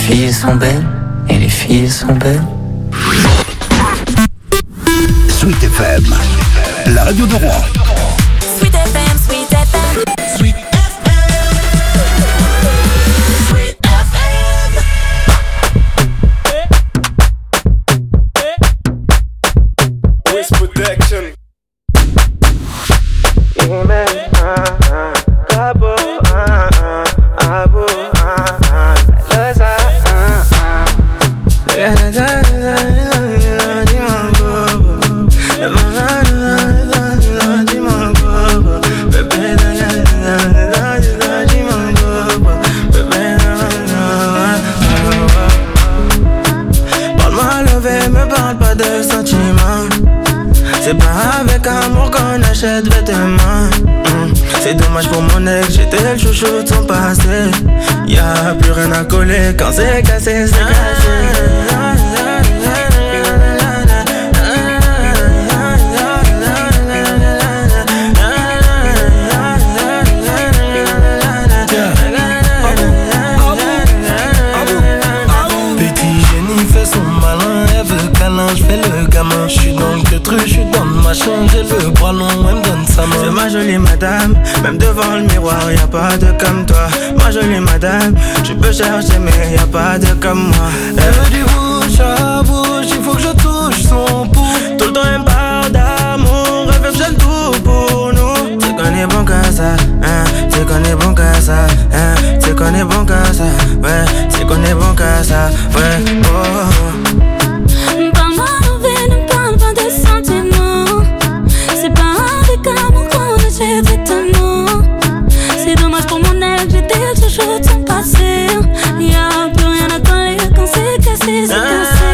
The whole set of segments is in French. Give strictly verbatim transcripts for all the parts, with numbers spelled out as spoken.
filles sont belles, et les filles sont belles. Sweet F M, la radio de Rouen. Sweet F M, Sweet F M. Sweet F M. Sweet F M. Voice protection. Yeah, man. Abo, abo, c'est pas avec amour qu'on achète vêtements. mmh. C'est dommage pour mon ex, j'étais le chouchou de son passé. Y'a plus rien à coller, quand c'est cassé, c'est cassé. Je fais le gamin, je suis dans le truc, je suis dans le machin, j'ai le bras long, elle me donne sa main. C'est ma jolie madame, même devant le miroir, y'a pas de comme toi. Ma jolie madame, tu peux chercher mais y'a pas de comme moi. Elle veut du bouche à bouche, il faut que je touche son pouls. Tout le temps elle me parle d'amour, elle veut que j'aime tout pour nous. C'est qu'on est bon qu'à ça, hein, c'est qu'on est bon qu'à ça, hein, c'est qu'on est bon qu'à ça, ouais, c'est qu'on est bon qu'à ça, ouais, oh. C'est dommage pour mon ex, j'étais le chouchou de son passé. Y'a plus rien à coller quand c'est cassé, c'est cassé.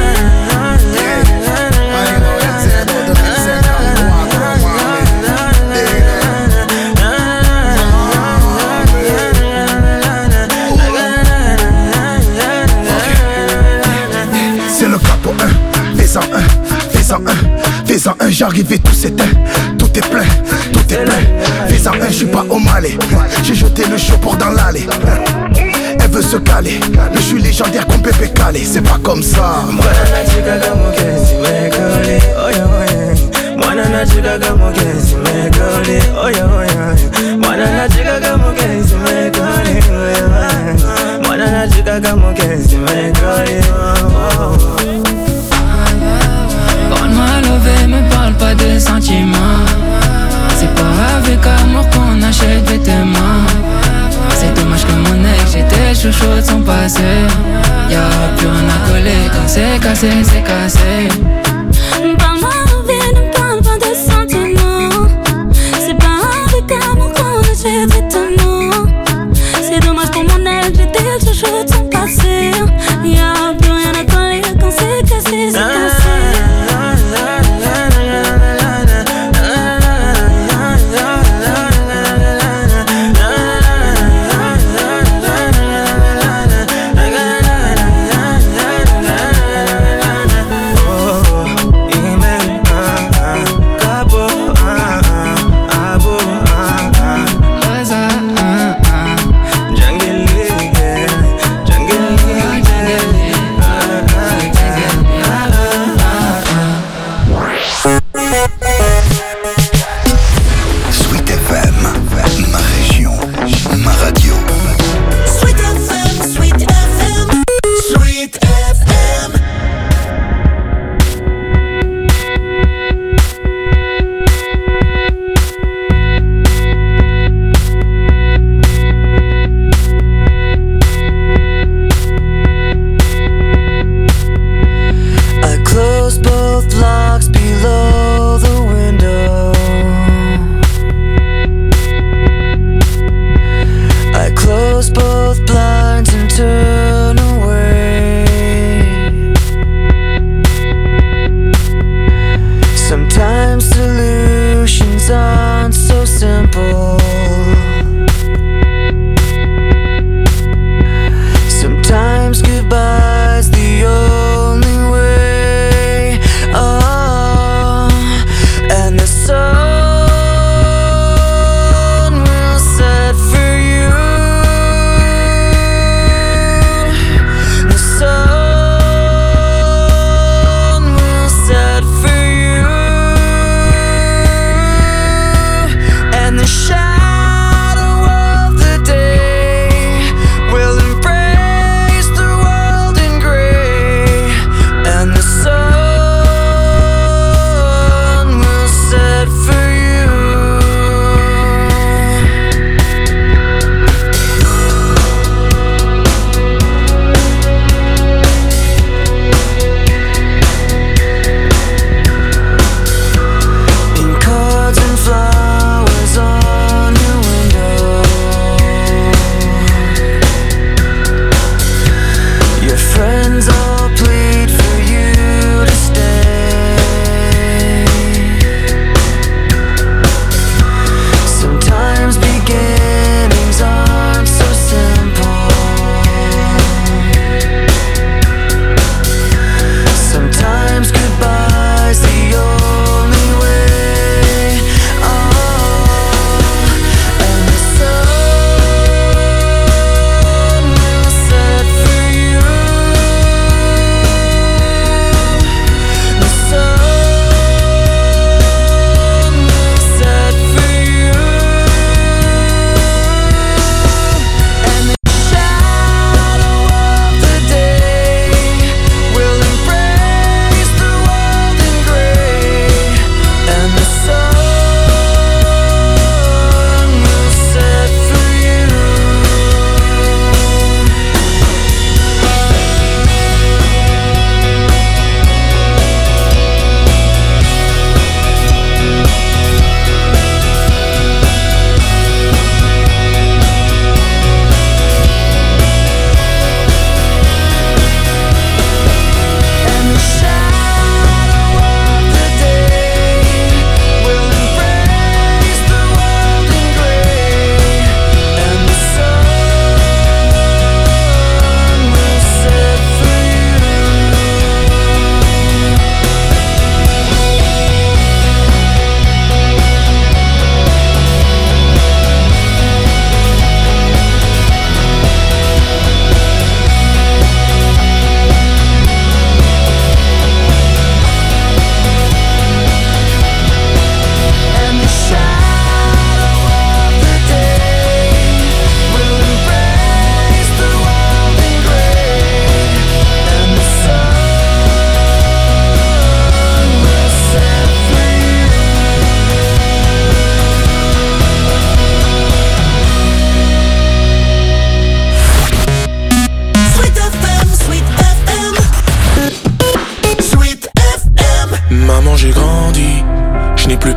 C'est le capot un, fais-en un, fais-en un, fais-en un, j'arrive et tout s'éteint, tout est plein, tout est plein. Fais-en un, j'suis pas au Malais, j'ai jeté le show pour dans l'allée. Elle veut se caler, mais je suis légendaire comme Pépé Calé, c'est pas comme ça. Parle-moi lové, me parle pas de sentiments. C'est pas avec amour qu'on achète vêtements. C'est dommage que mon ex, j'étais chouchou de son passé. Y'a plus rien à coller, quand c'est cassé, c'est cassé. Parle-moi lové, ne parle pas de sentiments. C'est pas avec amour qu'on achète vêtements. C'est dommage pour mon ex, j'étais le chouchou de son passé. Y'a plus rien à coller, quand c'est cassé, c'est cassé. Oh,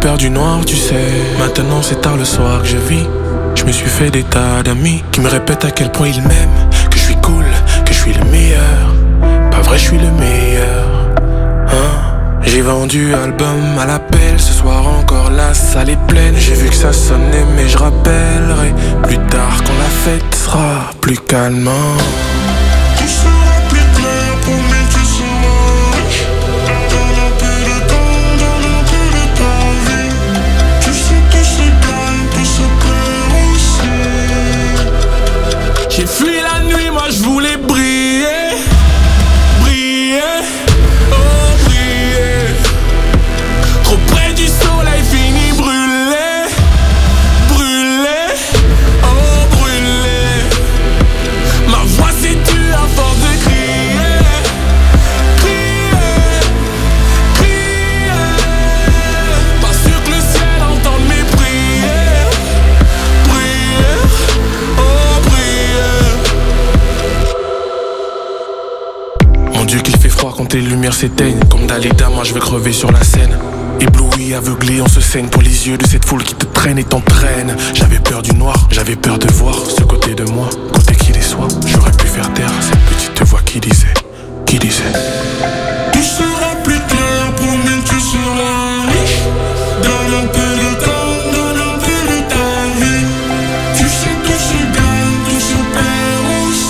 peur du noir, tu sais. Maintenant c'est tard le soir que je vis. Je me suis fait des tas d'amis qui me répètent à quel point ils m'aiment, que je suis cool, que je suis le meilleur. Pas vrai, je suis le meilleur, hein. J'ai vendu album à l'appel, ce soir encore la salle est pleine. J'ai vu que ça sonnait mais je rappellerai plus tard quand la fête sera plus calme. Tu seras plus clair pour moi, tu seras riche. Donne un peu de temps, donne un peu de ta vie. Tu sais tout se gagne, tout se perd aussi. J'ai fui la nuit, moi je voulais briller. Briller, oh briller. Trop près du soleil, fini brûlé. Brûlé, oh brûlé. Ma voix s'est tue à force de crier. Crier, crier. Pas sûr que le ciel entende mes prières. Prières, oh prières. Mon Dieu qu'il fait froid quand les lumières s'éteignent. Comme Dalida, moi je veux crever sur la scène. Ébloui, aveuglé, on se saigne pour les yeux de cette foule qui te traîne et t'entraîne. J'avais peur du noir, j'avais peur de voir ce côté de moi, côté qui déçoit. J'aurais pu faire taire cette petite voix qui disait, qui disait. Tu seras plus clair pour moi, tu seras riche. Donne un peu de temps, donne un peu de ta vie. Tu sais tout se gagne, tout se perd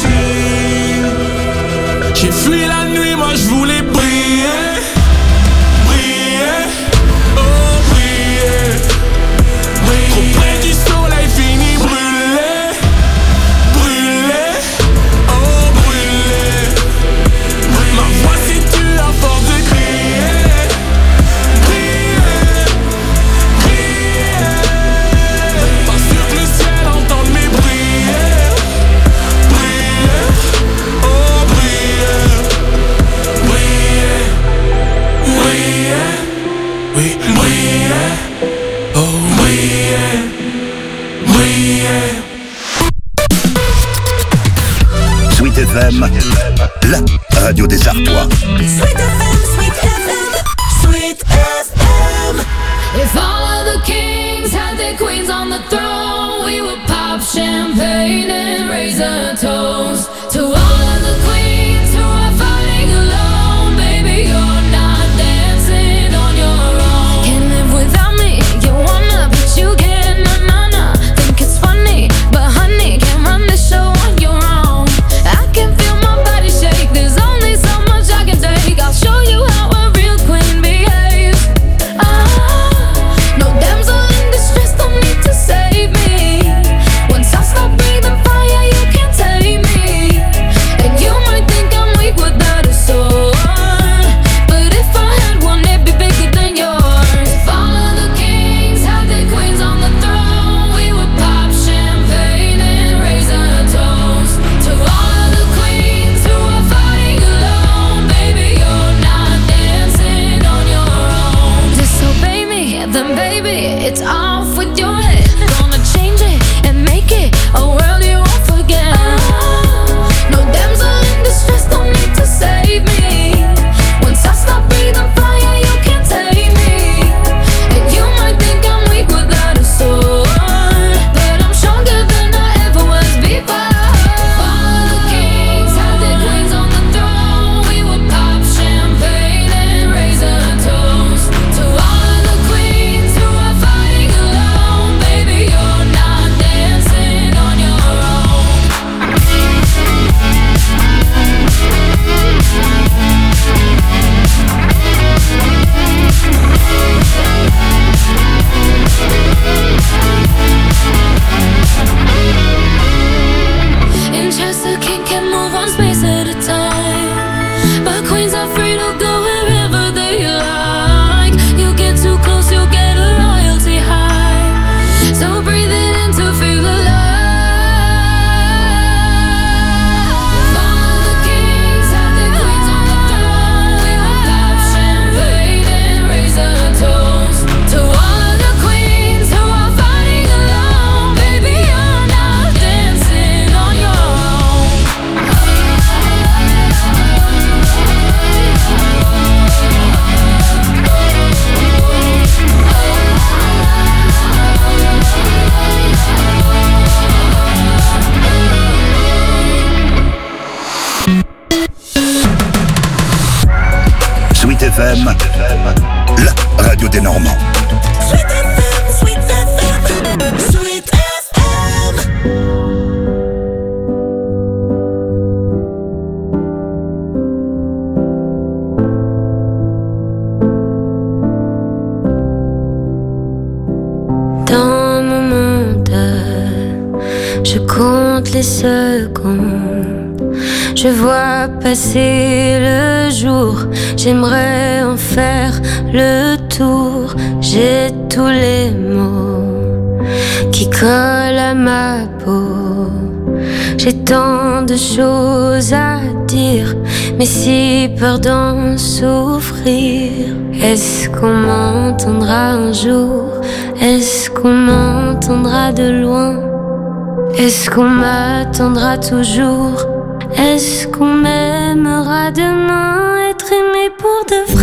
aussi. J'ai fui la nuit, moi je voulais briller. Briller, oh briller. Trop près du soleil, fini brûlé. Brûlé, oh brûlé. Ma voix s'est tue à force de crier. Crier, crier. Pas sûr que le ciel entende mes prières. Prières, oh prières. Briller, briller. Oui, briller, oh briller, briller. Sweet F M, la radio des Artois. Sweet F M, Sweet F M, Sweet F M. If all of the kings had their queens on the throne, we would pop champagne and raise a toast to all of the queens who are fighting alone. Baby, you're not dancing on your own. Can't live without me, you wanna, but you can't, na na na. Think it's funny, but honey, can't run the show on your own. I can feel my body shake, there's only so much I can take. I'll show you how a real queen behaves. Ah, no damsel in distress, don't need to save me. Once I stop breathing fire, you can't take me. F M, la radio des Normands. Sweet F M, Sweet F M, Sweet F M. Dans mon monde, je compte les secondes. Je vois passer le jour, j'aimerais en faire le tour. J'ai tous les mots qui collent à ma peau. J'ai tant de choses à dire, mais si peur d'en souffrir. Est-ce qu'on m'entendra un jour? Est-ce qu'on m'entendra de loin? Est-ce qu'on m'attendra toujours? Est-ce qu'on m'aimera demain? Être aimé pour de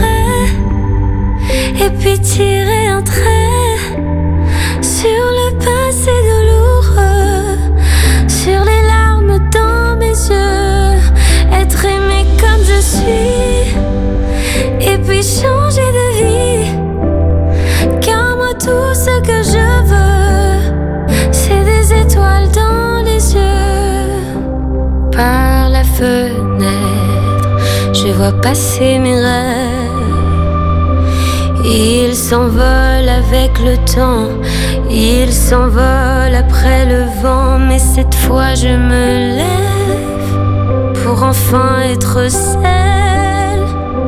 vrai, et puis tirer un trait sur le passé douloureux, sur les larmes dans mes yeux. Être aimé comme je suis, et puis changer de vie. Car moi tout ce que je veux, c'est des étoiles dans les yeux. Par la fenêtre, je vois passer mes rêves. Ils s'envolent avec le temps, ils s'envolent après le vent. Mais cette fois je me lève pour enfin être celle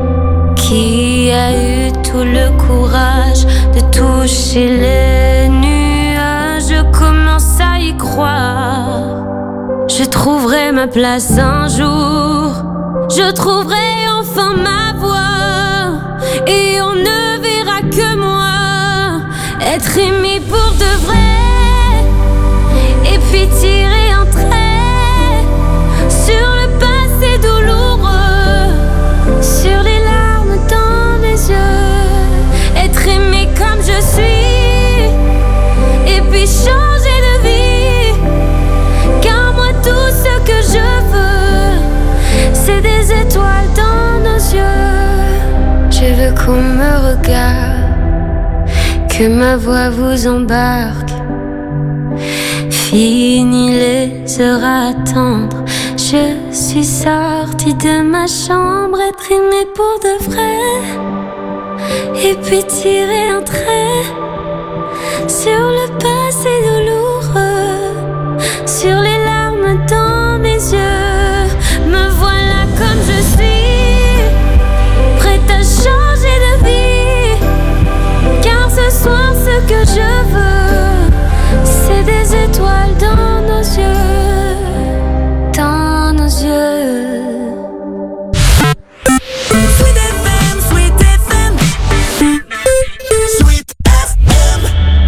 qui a eu tout le courage de toucher les nuages. Je commence à y croire. Je trouverai ma place un jour. Je trouverai enfin ma voie, et on ne verra que moi. Être aimé pour de vrai, et puis tirer un trait sur le passé douloureux, sur les larmes dans mes yeux. Être aimé comme je suis, et puis changer de vie. Car moi tout ce que je veux, c'est des étoiles dans nos yeux. Je veux qu'on me regarde, que ma voix vous embarque. Fini les heures à attendre, je suis sortie de ma chambre. Être aimée pour de vrai, et puis tirer un trait sur le passé douloureux, sur les larmes dans mes yeux. Me voilà comme je suis, prête à changer de vie. Car ce soir ce que je veux, c'est des étoiles dans nos yeux, dans nos yeux. Sweet F M, Sweet F M, Sweet F M.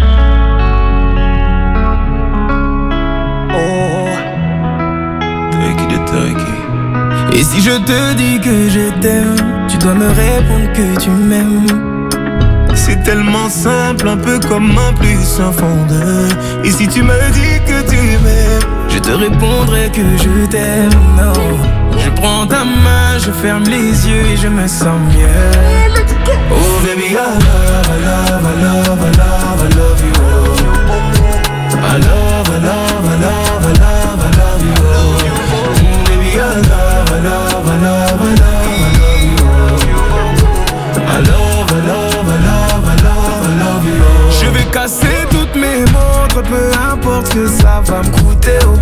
Oh, Turkey de Turkey. Et si je te dis que je t'aime, tu dois me répondre que tu m'aimes. C'est tellement simple, un peu comme un plus un fondeur. Et si tu me dis que tu m'aimes, je te répondrai que je t'aime. Non, je prends ta main, je ferme les yeux et je me sens mieux. Oh baby, I love, I love, I love, I love, I love you. Oh. I love, I love, I love, I love, I love you. Oh. Mm, baby, I love, I love, I love, I love, I love you. Oh. I love, I love, I love, I love, I love you. Oh. Je vais casser toutes mes montres, peu importe ce que ça va me coûter. Oh.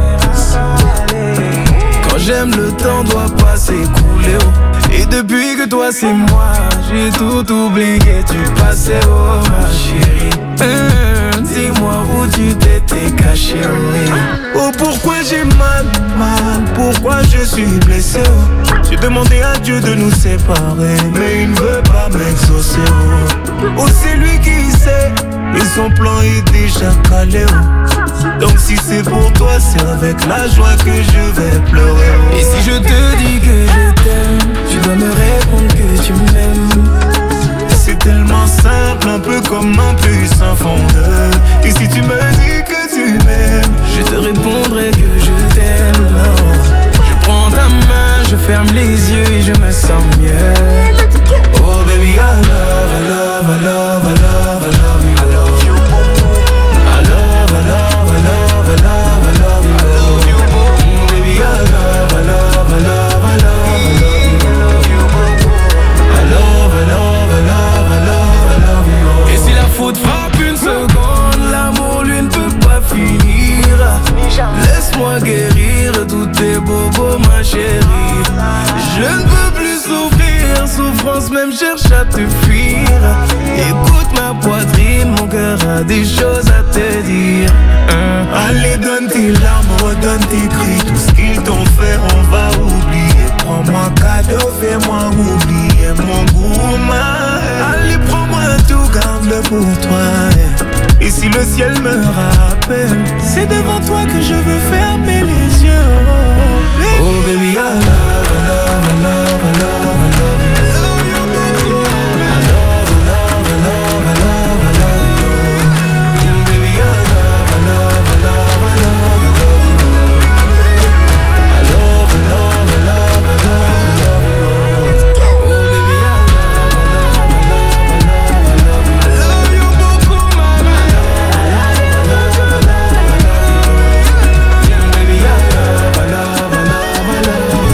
Quand j'aime, le temps doit pas s'écouler. Oh. Et depuis que toi c'est moi, j'ai tout oublié, tu passais, oh ma chérie. euh, Dis-moi où tu t'étais caché, oui. Oh pourquoi j'ai mal, mal, pourquoi je suis blessé, oh. J'ai demandé à Dieu de nous séparer, mais il ne veut pas m'exaucer, oh. Oh c'est lui qui sait, et son plan est déjà calé, oh. Donc si c'est pour toi, c'est avec la joie que je vais pleurer, oh. Et si je te dis que je t'aime, tu dois me répondre que tu m'aimes. C'est tellement simple, un peu comme un puissant fondeur. Et si tu me dis que tu m'aimes, je te répondrai que je t'aime. Je prends ta main, je ferme les yeux et je me sens mieux. Oh baby, même cherche à te fuir. Écoute ma poitrine, mon cœur a des choses à te dire. hein. Allez, donne tes larmes, redonne tes cris. Tout ce qu'ils t'ont fait, on va oublier. Prends-moi cadeau, fais-moi oublier mon gourmand. Allez, prends-moi tout, garde-le pour toi. Et si le ciel me rappelle, c'est devant toi que je veux fermer les yeux. Oh baby, I love, I love, I love, I love, I love you. I love, I love, I love, I love, I love you. Baby, I love, I love, I love, I love, I love you. I love, I love, I love, I love, I love you. Oh baby, I love, I love, I love, I love, I love you. I love you beaucoup, mama. I love, I love, I love, I love you. Yeah, baby, I love, I love, I love, I love you.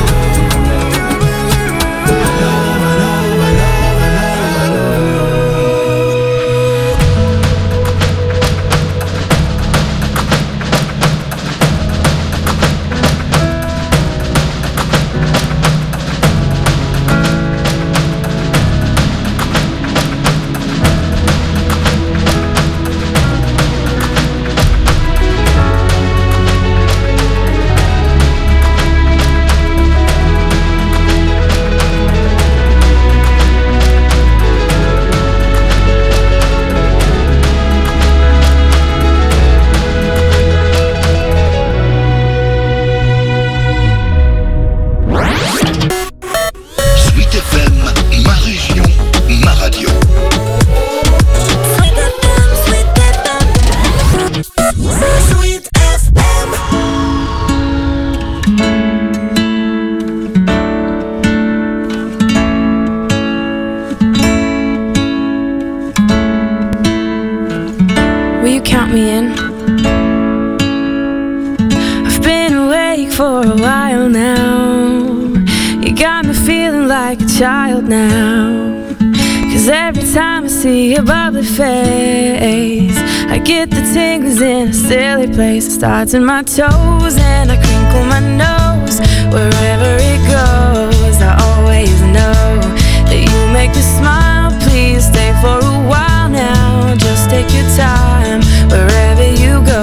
Starts in my toes and I crinkle my nose. Wherever it goes, I always know that you make me smile. Please stay for a while now. Just take your time wherever you go.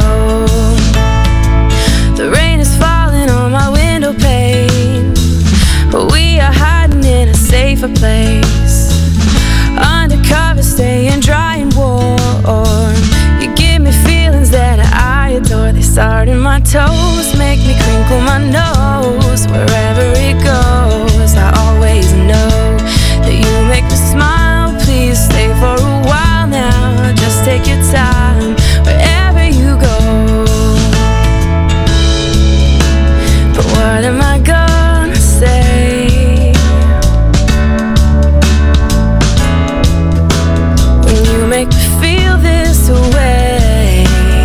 The rain is falling on my window pane, but we are hiding in a safer place. Undercover, staying dry and warm. You give me feelings that I adore. They start in my toes, make me crinkle my nose. Wherever it goes, I always know that you make me smile. Please stay for a while now. Just take your time wherever you go. But what am I gonna say when you make me feel this way?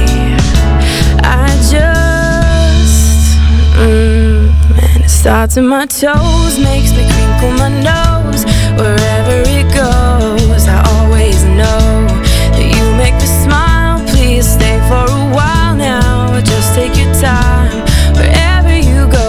I just, mm, and it starts in my toes, makes me crinkle my nose. Wherever it goes, I always know that you make me smile. Please stay for a while now. Just take your time wherever you go.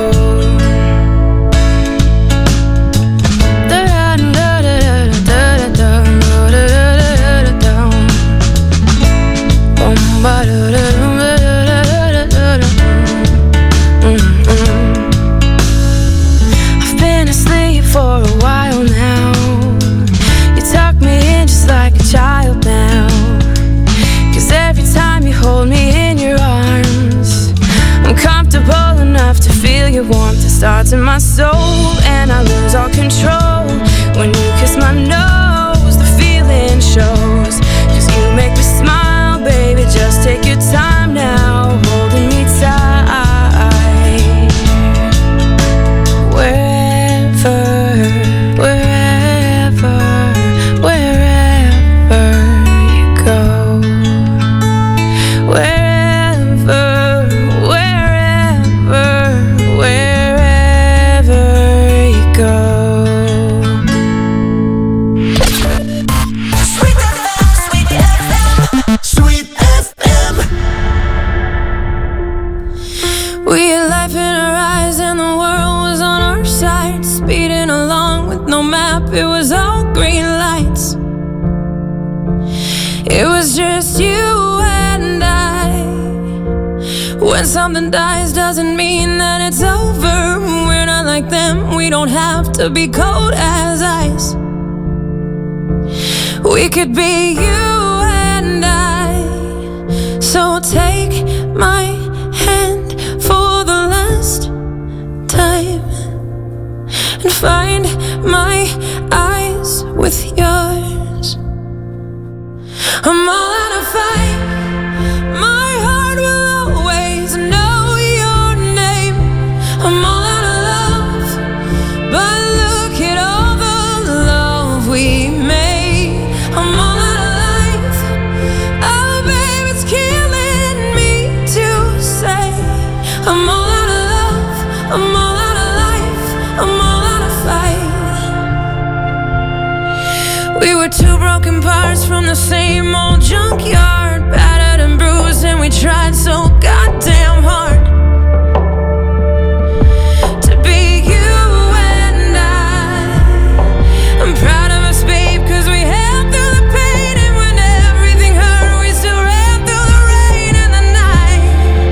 I've been asleep for a while now. You tuck me in just like a child now. 'Cause every time you hold me in your arms, I'm comfortable enough to feel your warmth. It starts in my soul and I lose all control. When you kiss my nose, the feeling shows. 'Cause you make me smile, baby, just take your time now, holding me tight. Wherever, wherever, wherever you go. Wherever, wherever, wherever you go. Sweet F M, Sweet F M, Sweet F M. We had life in our eyes and the world was on our side, speeding along with with no map, it was all green lights. It was just you and I. When something dies doesn't mean that it's over. We're not like them, we don't have to be cold as ice. We could be you and I. So take my hand for the last time and find my eyes with yours. I'm all out of fight. My heart will always know your name. I'm all out of love, but look at all the love we made. I'm all out of life. Oh, babe, it's killing me to say. I'm all out of love. I'm all out of life. I'm all out of fight. We were two broken parts from the same old junkyard, battered and bruised, and we tried so goddamn hard to be you and I. I'm proud of us, babe, cause we held through the pain, and when everything hurt, we still ran through the rain and the night.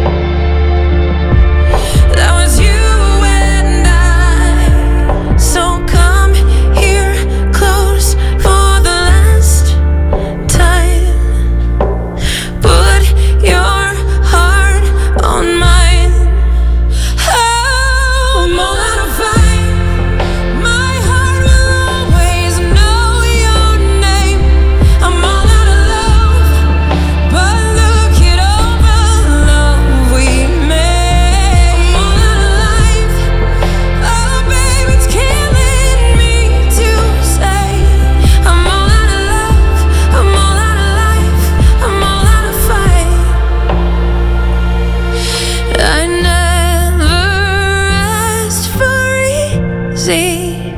That was you and I. So come here close for the last time. Put your heart on mine. Oh, I'm all out of fight. My heart will always know your name. I'm all out of love, but look at all the love we made. I'm all out of life. Oh, babe, it's killing me to say. I'm all out of love. I'm all out of life. I'm all out of fight. I never asked for easy,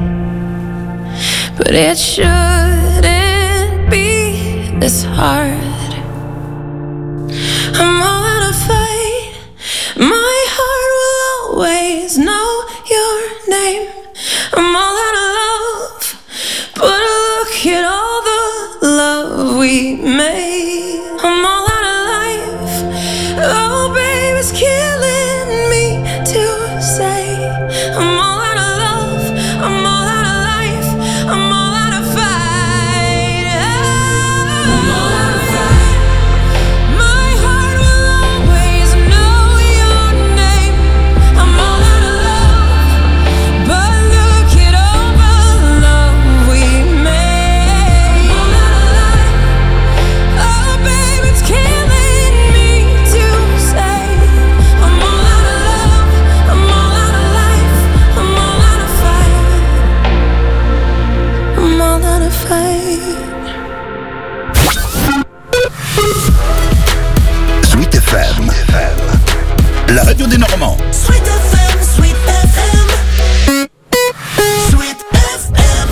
but it shouldn't be this hard. I'm all out of fight. My heart will always know your name. I'm all out of love, but look at all the love we made. I'm all out of life. Oh, babe, it's killing me to say. I'm all out of love. I'm all out of life. I'm all out of fight. I'm all out of fight. My heart will always know your name. I'm all out of love, but look at all the love we made. I'm all out of life. Oh, babe, it's killing me to say. I'm all out of love. I'm all out of life. I'm all out of fight. I'm all out of fight. Sweet F M, la radio des Normands. Sweet F M, Sweet F M. Sweet F M.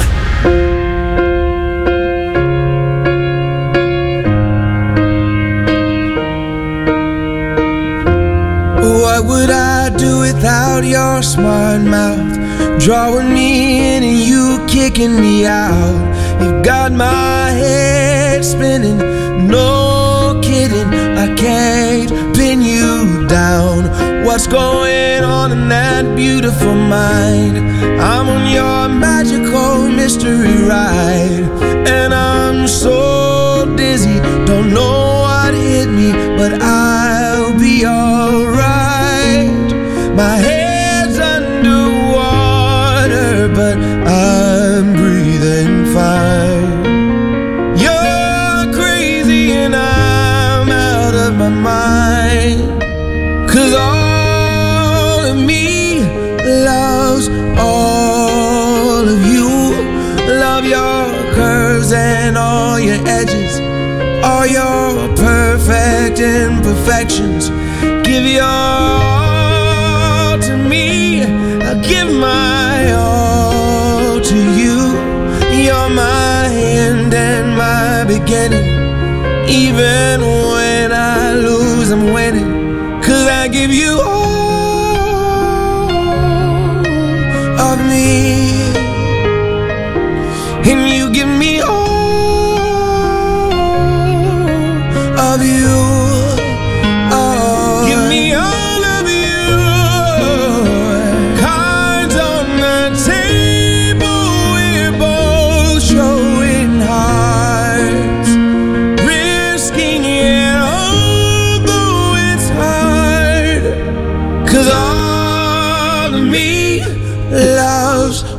What would I do without your smart mouth? Drawing me in and you kicking me out. You've got my head spinning, no kidding. I can't pin you down. What's going on in that beautiful mind? I'm on your magical mystery ride, and I'm so dizzy, don't know what hit me, but I'll be alright. My head's underwater, but I'm breathing fine. You're crazy and I'm out of my mind, 'cause all of me loves all of you. Love your curves and all your edges, all your perfect imperfections. Give your all to me, I'll give my all to you. You're my end and my beginning. Even when I lose, I'm winning, 'cause I give you all of me.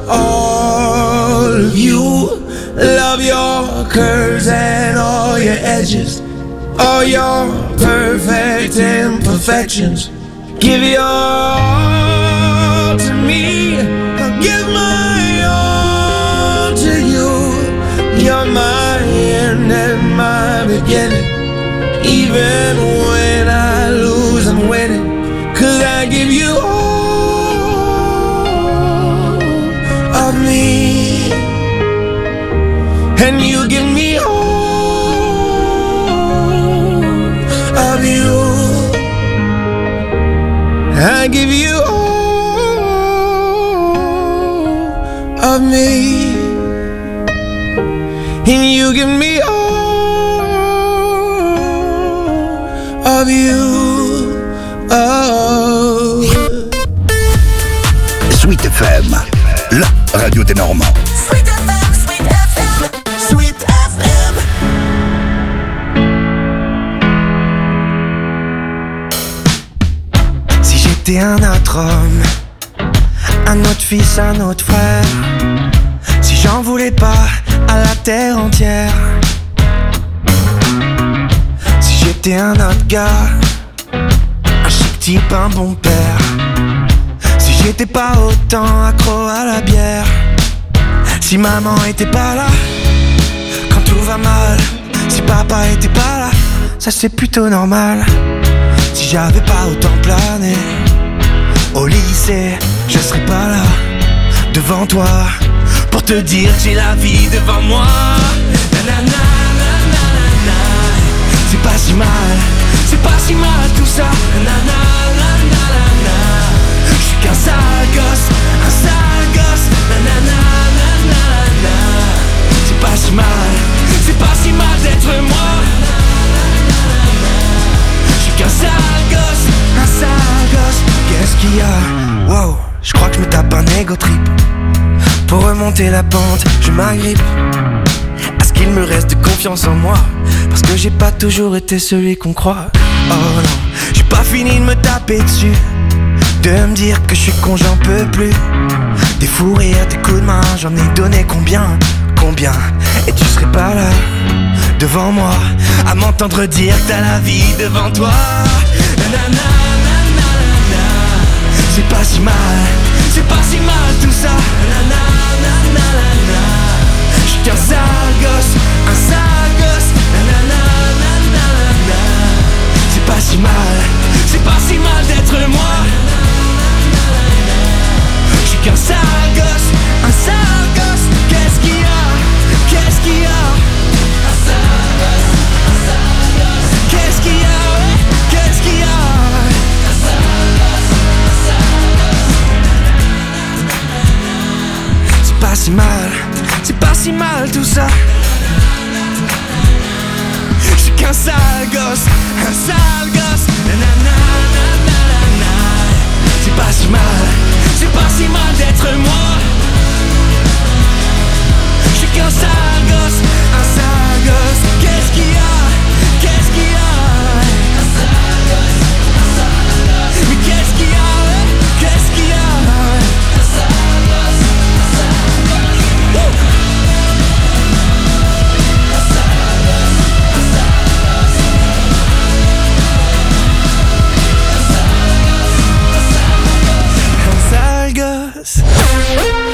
all of you. Love your curves and all your edges, all your perfect imperfections. Give your all to me, I'll give my all to you. You're my end and my beginning. Even when I lose, I'm winning. 'Cause I give you all of me, and you give me all of you. I give you all of me, and you give me all of you. Oh. Sweet F M, la radio des Normands. Sweet F M, Sweet F M, Sweet F M. Si j'étais un autre homme, un autre fils, un autre frère, si j'en voulais pas à la terre entière, si j'étais un autre gars, un chic type, un bon père, si j'étais pas autant accro à la bière, si maman était pas là quand tout va mal, si papa était pas là, ça c'est plutôt normal. Si j'avais pas autant plané au lycée, je serais pas là devant toi pour te dire que j'ai la vie devant moi. Nanana, nanana, c'est pas si mal, c'est pas si mal tout ça. Nanana, nanana, je suis qu'un sale gosse, un sale gosse. Nanana, nanana, c'est pas si mal, c'est pas si mal d'être moi. Qu'un sale gosse, un sale gosse. Qu'est-ce qu'il y a? Wow, je crois que je me tape un ego trip. Pour remonter la pente, je m'agrippe à ce qu'il me reste de confiance en moi, parce que j'ai pas toujours été celui qu'on croit. Oh non, j'ai pas fini de me taper dessus, de me dire que je suis con, j'en peux plus. Des fous rires, des coups de main, j'en ai donné combien? Combien? Et tu serais pas là devant moi à m'entendre dire que t'as la vie devant toi. Nanana, nanana, c'est pas si mal, c'est pas si mal tout ça. Nanana, nanana, je suis qu'un sale gosse, un sale gosse. Nanana, nanana, c'est pas si mal, c'est pas si mal d'être moi. Je suis qu'un sale gosse, un sale gosse. Qu'est-ce qu'il y a? Qu'est-ce qu'il y a? Qu'est-ce qu'il y a, ouais? Qu'est-ce qu'il y a? C'est pas si mal, c'est pas si mal tout ça. Je suis qu'un sale gosse, un sale gosse. Nanana, nanana, c'est pas si mal, c'est pas si mal d'être moi. Je suis qu'un sale gosse, un sale gosse. Qu'est-ce qu'il y a? Qu'est-ce qu'il y a? Mais qu'est-ce qu'il y a? Qu'est-ce qu'il y a? Un sale gosse.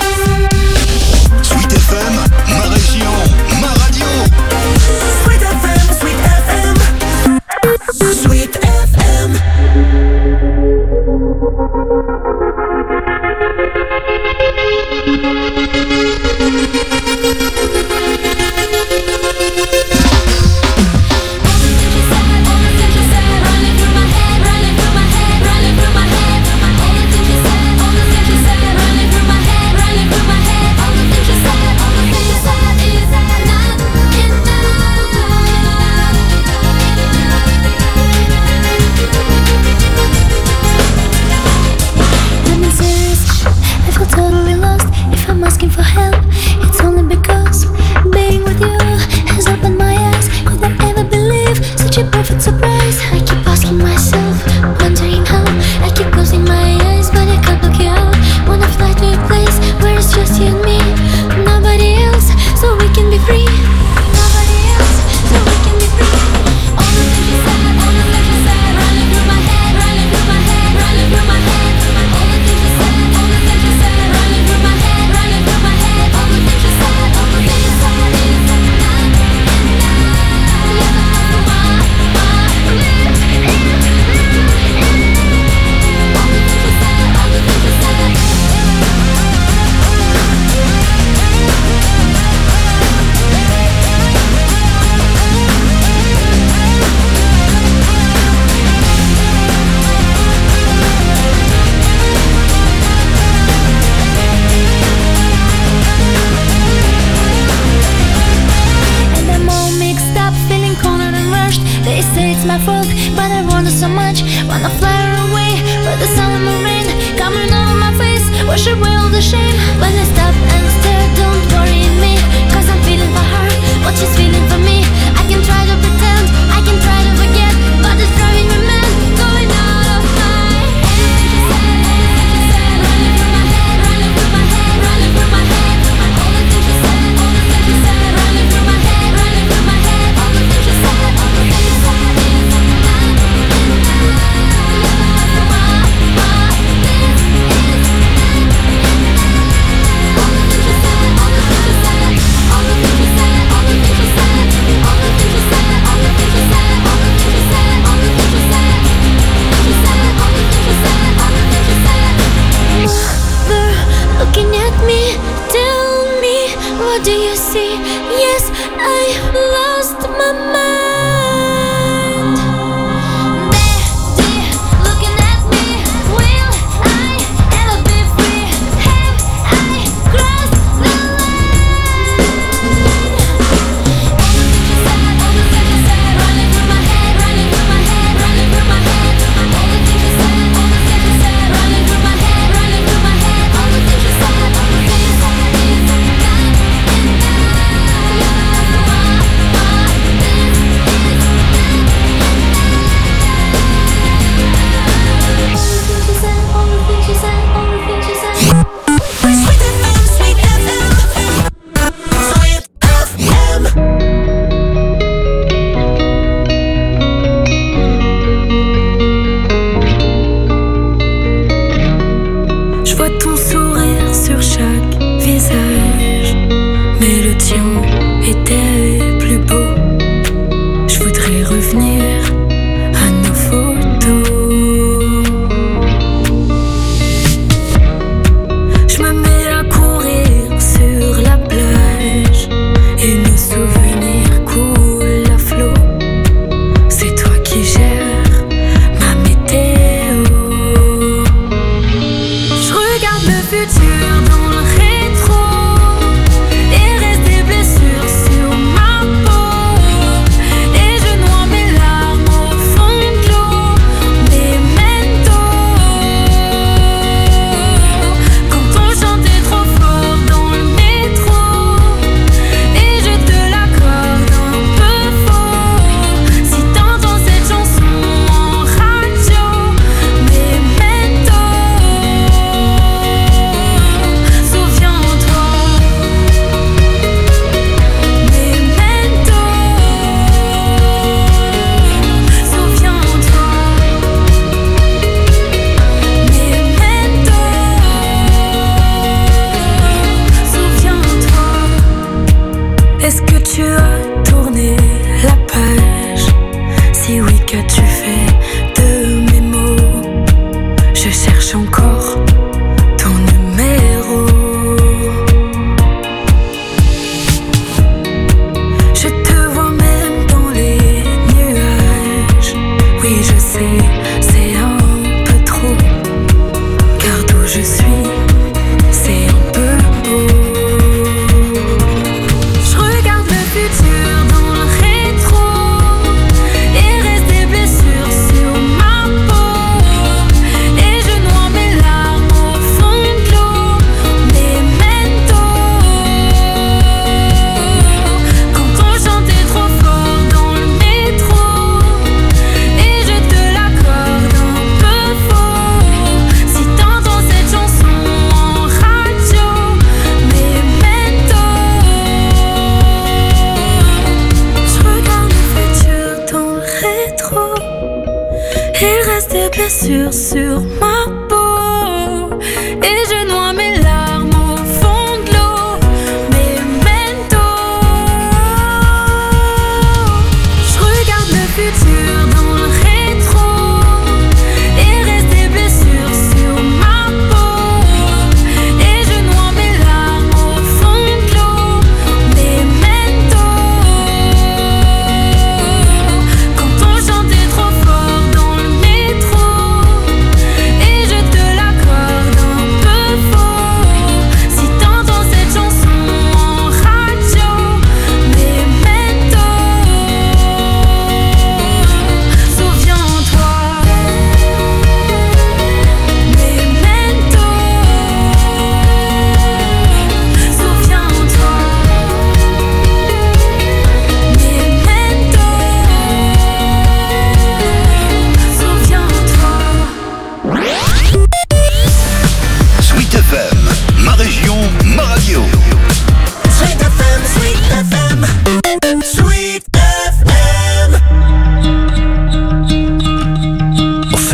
shame when I stop and stare. Don't worry me, cause I'm feeling for her what she's feeling for me. I can try to pretend, I can try to forget, but it's driving me mad, going out of my head. Running through my head, running through my head, running through my head. All the things she said, all the things she said, running through my head, running through my head. All the things she said, all the things she said. Looking at me, tell me, what do you see? Yes, I lost my mind. Daddy, looking at me, will I ever be free? Have I crossed the line? All the things you said, all the things you said, running through my head, running through my head, running through my head. All the things you said, all the things you said, running through my head, running through my head. All the things you said, all the things you said, is gone and all the things you said, all the things you said. Sweet F M, Sweet F M, Sweet F M. Je vois ton sourire sur chaque visage, mais le tien était plus beau. Je voudrais revenir à nos photos. Je me mets à courir sur la plage et nos souvenirs coulent à flot. C'est toi qui gères ma météo. Je regarde le futur dans le rétro et reste des blessures sur ma peau. Et je noie mes larmes au fond de l'eau. Memento. Quand on chantait trop fort dans le métro et je te l'accorde un peu faux. Si t'entends cette chanson en radio, Memento. Souviens-toi, Memento. Souviens-toi, Memento. Souviens-toi. Est-ce que tu as tourné la page? Si oui, qu'as-tu fait de mes mots? Je cherche encore ton numéro. Je te vois même dans les nuages. Oui, je sais, c'est un peu trop. Car d'où je suis, c'est un peu beau. Je regarde le futur dans le rétro et reste des blessures sur ma peau. Et je noie mes larmes au fond de l'eau. Memento. Quand on chantait trop fort dans le métro et je te l'accorde un peu faux. Si t'entends cette chanson en radio, Memento. Je regarde le futur dans le rétro et reste des blessures sur ma peau. Et je noie mes larmes au fond de l'eau. Memento. Je regarde le futur dans le rétro et reste des blessures sur ma peau. Et je noie mes larmes au fond de l'eau. Memento. Quand on chantait trop fort dans le métro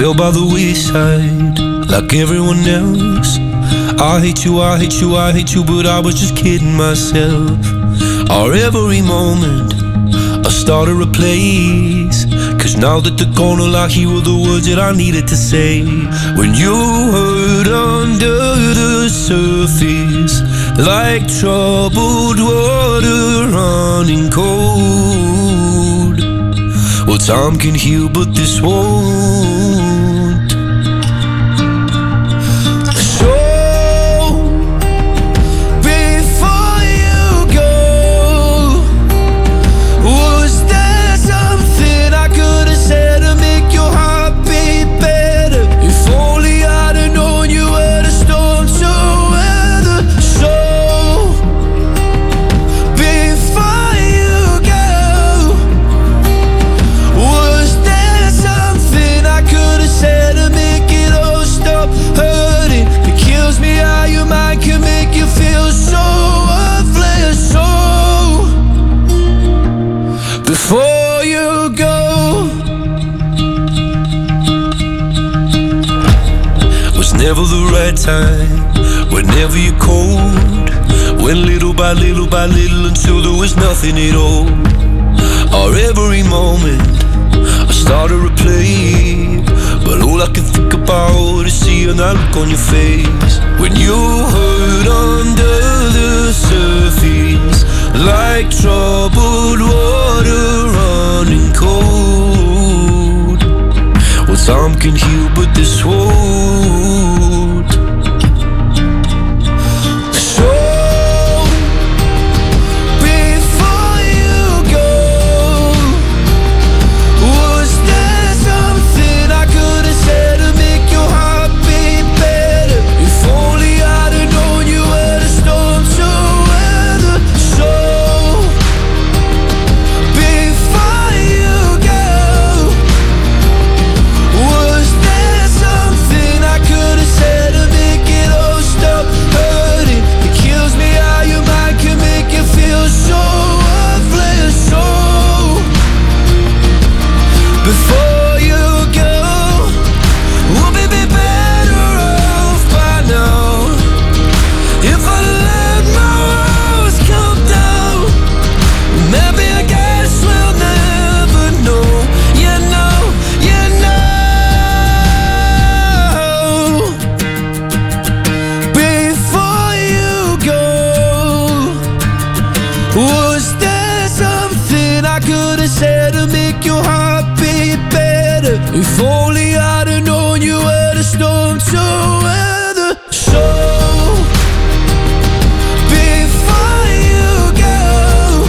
fell by the wayside like everyone else. I hate you, I hate you, I hate you, but I was just kidding myself. Our every moment I started a place, cause now that they're gone, all I hear were the words that I needed to say. When you hurt under the surface, like troubled water running cold. Well, time can heal, but this won't. So, before you go, was there something I could have said to make your heart beat better? If only I'd have known you were the storm to weather. So, before you go, was there something I could have said to make it all stop hurting? It kills me how your mind can make you feel so worthless. So, before you go, was never the right time, whenever you're cold. Went little by little by little until there was nothing at all. Our every moment I started to play, but all I can think about is seeing that look on your face. When you hurt under the surface, like troubled water running cold. Well, time can heal, but this won't. So, before you go, was there something I could have said to make your heart beat better? If only I'd have known you were the storm to weather. So, before you go, was there something I could have said to make it all stop hurting? It kills me how your mind can make you feel so worthless. So, before you go, we'll be be better off by now. If I let my walls come down, maybe I guess we'll never know. You know, you know. Before you go, was there something I could have said to make your heart beat better? If only I'd have known you were the storm to weather. So, before you go,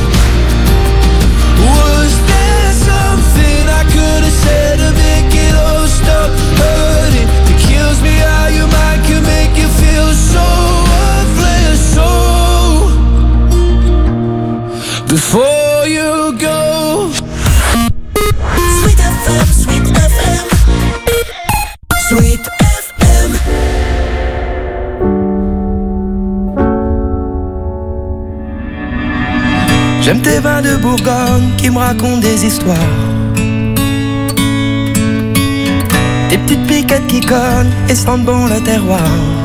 was there something I could have said to make it all stop hurting? It kills me how your mind can make you feel so worthless. So, before you go. Sweet F M, Sweet F M, Sweet F M. J'aime tes vins de Bourgogne qui me racontent des histoires. Tes petites piquettes qui cognent et sentent bon le terroir.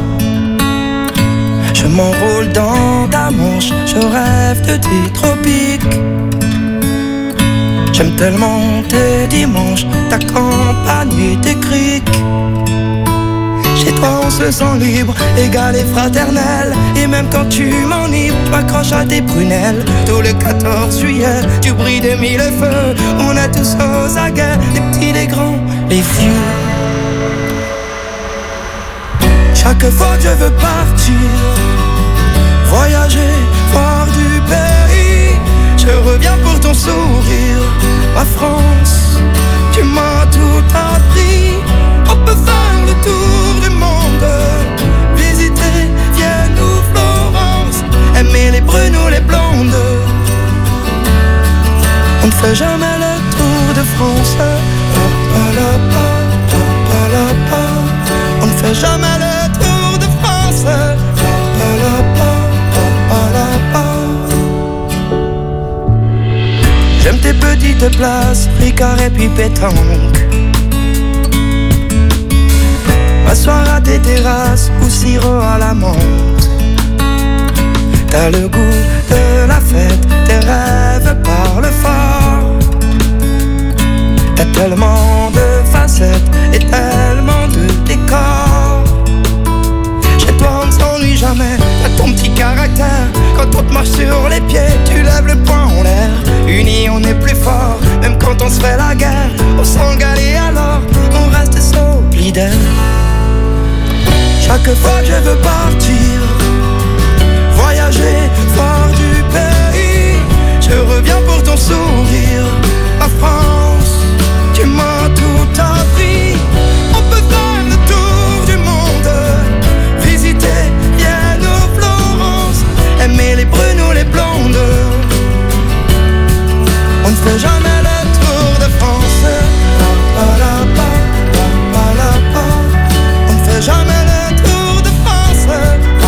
Je m'enroule dans ta manche, je rêve de tes tropiques. J'aime tellement tes dimanches, ta campagne et tes criques. Chez toi on se sent libre, égal et fraternel. Et même quand tu m'enivres, tu accroches à tes prunelles. Tout le quatorze juillet, tu brilles de mille feux. On est tous aux aguets, les petits, les grands, les vieux. Chaque fois que je veux partir, voyager, voir du pays, je reviens pour ton sourire. Ma France, tu m'as tout appris. On peut faire le tour du monde, visiter Vienne ou Florence, aimer les brunes ou les blondes. On ne fait jamais le tour de France. Pa, pa, la, pa, pa, pa, la, pa. On ne fait jamais le tour de France. Pa, pa, la, pa, pa, pa, la, pa. J'aime tes petites places, Ricard et puis pétanque. m'asseoir à tes terrasses ou sirop à la menthe. T'as le goût de la fête, tes rêves parlent fort. T'as tellement de facettes et tellement de décors. Chez toi on ne s'ennuie jamais, t'as ton petit caractère. Quand on te marche sur les pieds, tu lèves le poing en l'air. Unis on est plus fort, même quand on se fait la guerre. On s'engale et alors on reste solidaire. Chaque fois que je veux partir, voyager fort du pays, je reviens pour ton sourire. Ma France, tu m'as tout appris. On peut faire le tour du monde, visiter Vienne ou Florence, aimer les brunes ou les blondes. On ne fait jamais le tour de France. Pa, pa, la, pa, pa, pa, la, pa. On ne fait jamais le tour de France.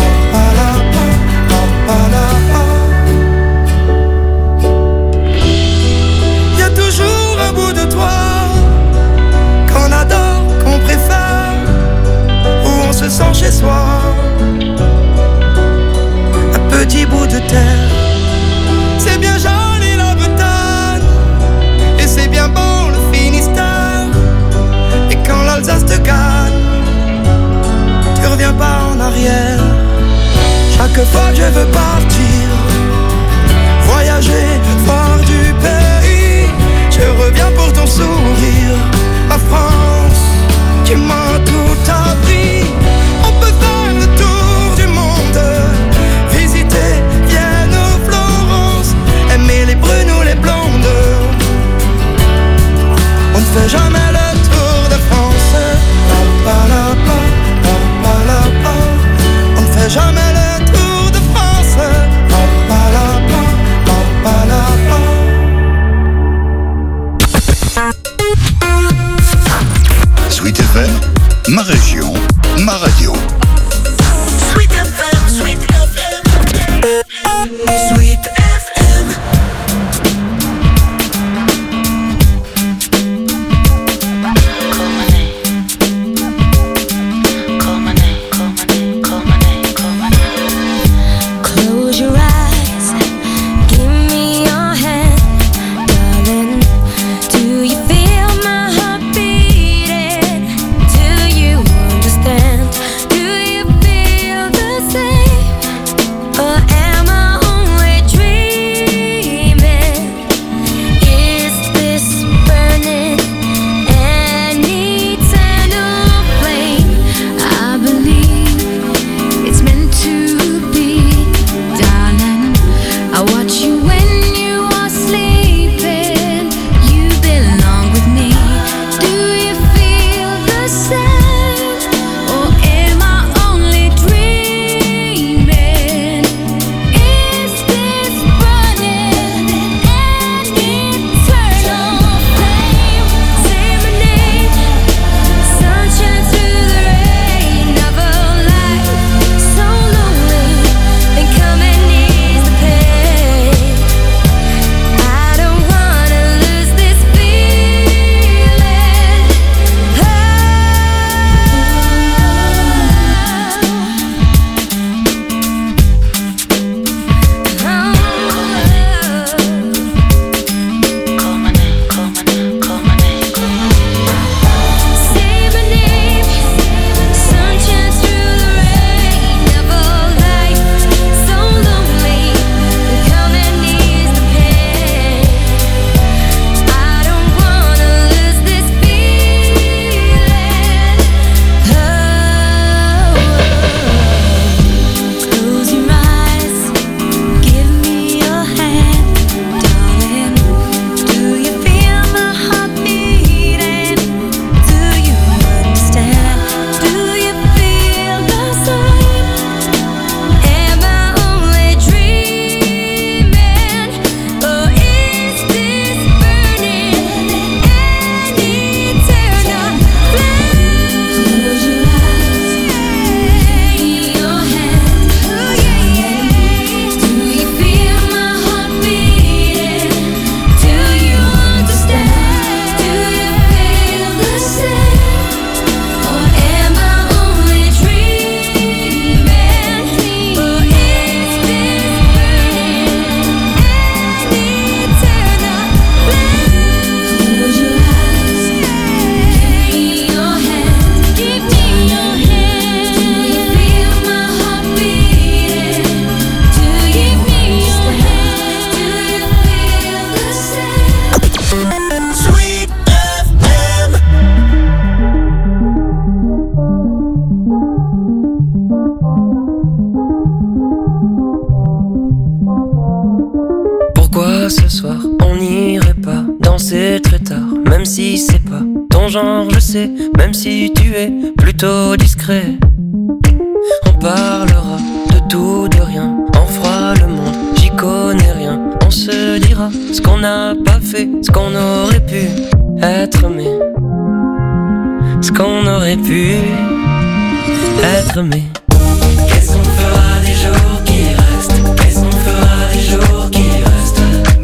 c'est très tard, même si c'est pas ton genre, je sais, même si tu es plutôt discret. On parlera de tout, de rien, on fera le monde, j'y connais rien. On se dira ce qu'on n'a pas fait, ce qu'on aurait pu être, mais ce qu'on aurait pu être, mais qu'est-ce qu'on fera des jours qui restent? Qu'est-ce qu'on fera des jours qui restent?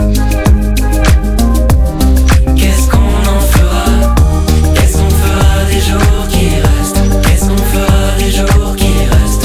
Qu'est-ce qu'on en fera? Qu'est-ce qu'on fera des jours qui restent? Qu'est-ce qu'on fera des jours qui restent?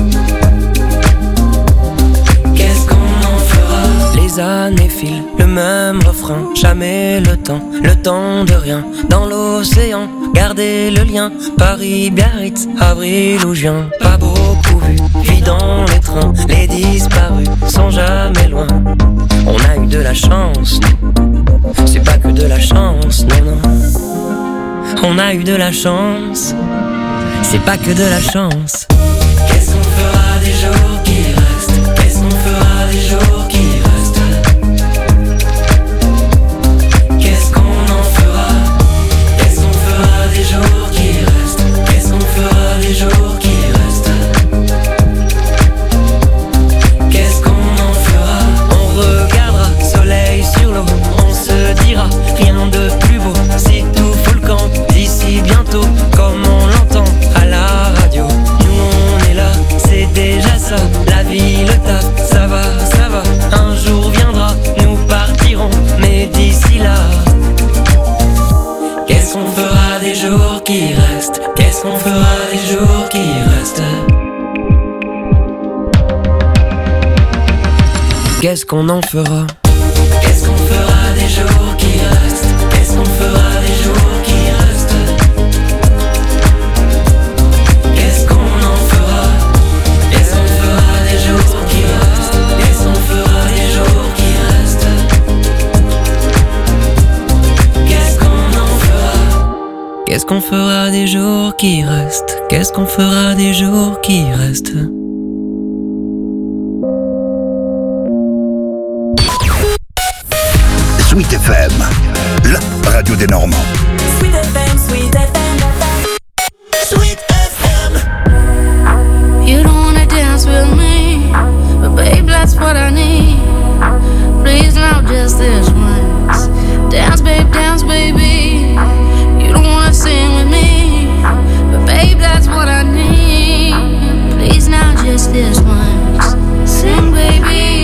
Qu'est-ce qu'on en fera? Les années filent, le même refrain, jamais le temps, le temps de rien. Dans l'océan, gardez le lien, Paris, Biarritz, avril ou juin. Pas beaucoup vu, puis dans les trains, les disparus sont jamais loin. On a eu de la chance, c'est pas que de la chance, non, non. On a eu de la chance, c'est pas que de la chance. Qu'est-ce qu'on fera des jours qui restent? Qu'est-ce qu'on fera des jours qui restent? Qu'est-ce qu'on en fera? Qu'est-ce qu'on fera des jours qui restent? Qu'est-ce qu'on fera des jours qui restent? Qu'est-ce qu'on en fera? On regardera soleil sur l'eau, on se dira rien de plus beau. Si tout fout le camp d'ici bientôt, comme on l'entend à la radio. Nous on est là, c'est déjà ça. La vie, le taf, ça va, ça va. Un jour viendra, nous partirons, mais d'ici là, qu'est-ce qu'on fera des jours qui restent? Qu'est-ce qu'on fera des jours qui restent? Qu'est-ce qu'on en fera? Qu'est-ce qu'on fera des jours qui restent? Qu'est-ce qu'on fera des jours qui restent? Qu'est-ce qu'on en fera? Qu'est-ce qu'on fera des jours qui restent? Qu'est-ce qu'on fera des jours qui restent? Qu'est-ce qu'on en fera? Qu'est-ce qu'on fera des jours qui restent? Qu'est-ce qu'on fera des jours qui restent? Sweet F M, la radio des Normands. Sweet F M, Sweet F M, Sweet F M. You don't wanna dance with me, but babe, that's what I need. Please, now just this once. Dance, babe, dance, baby. You don't wanna sing with me, but babe, that's what I need. Please, now just this once. Sing, baby.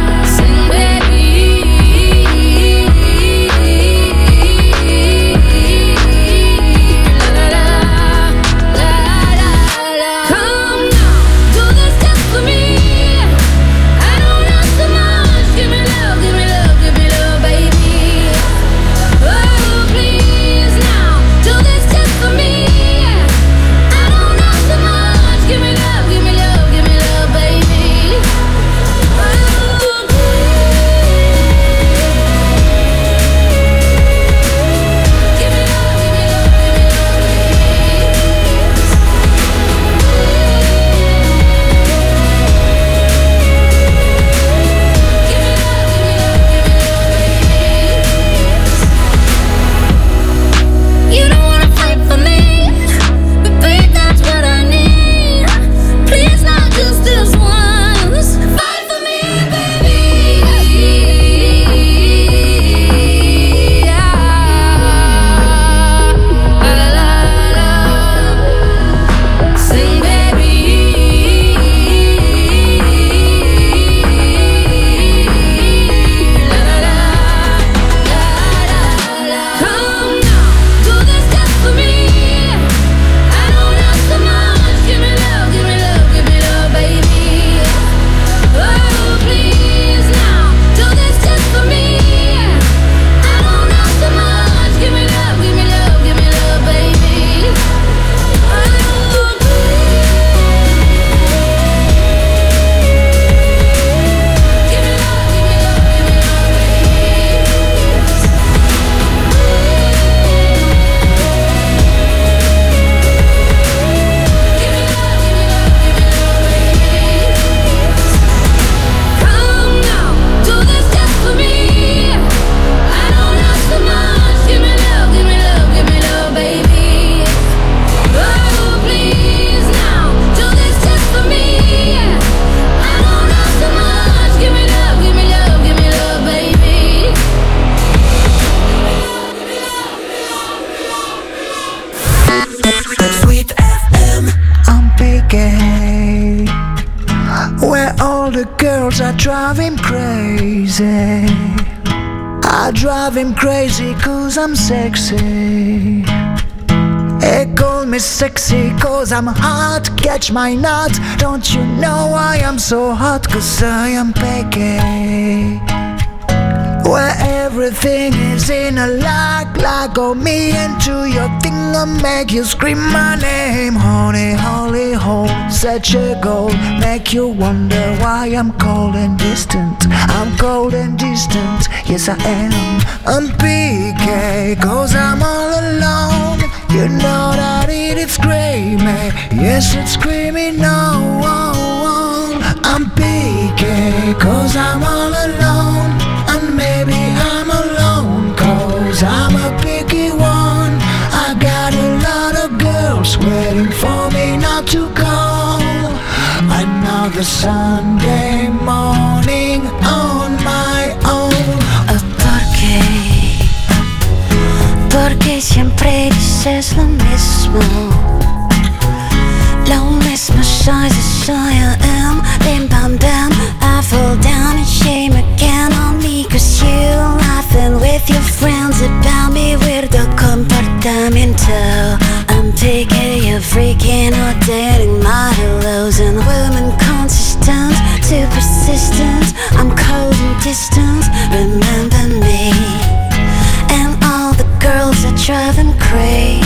Sing, baby. picky, where all the girls are driving crazy. I drive him crazy cause I'm sexy. They call me sexy cause I'm hot. Catch my nut. Don't you know why I'm so hot? Cause I am picky, where everything is in a lock. Lock on me into your thing and make you scream my name. Honey, holy hole, such a goal. Make you wonder why I'm cold and distant. I'm cold and distant, yes I am. I'm P K, cause I'm all alone. You know that it is screaming, yes it's screaming no. I'm P K, cause I'm all alone. And maybe I'm alone cause I'm a picky one. I got a lot of girls waiting for me not to go. Another Sunday morning on my own. Oh, ¿por qué? Porque siempre dices lo mismo. Lo mismo soy, soy I am. Bim bam bam, I fall down and shame again on me. Cause you laughing with your friends about me. Weirdo comportamiento. I'm picky, you're freaking or dating my hellos. And women consistent, too persistent. I'm cold and distant, remember me. And all the girls are driving crazy.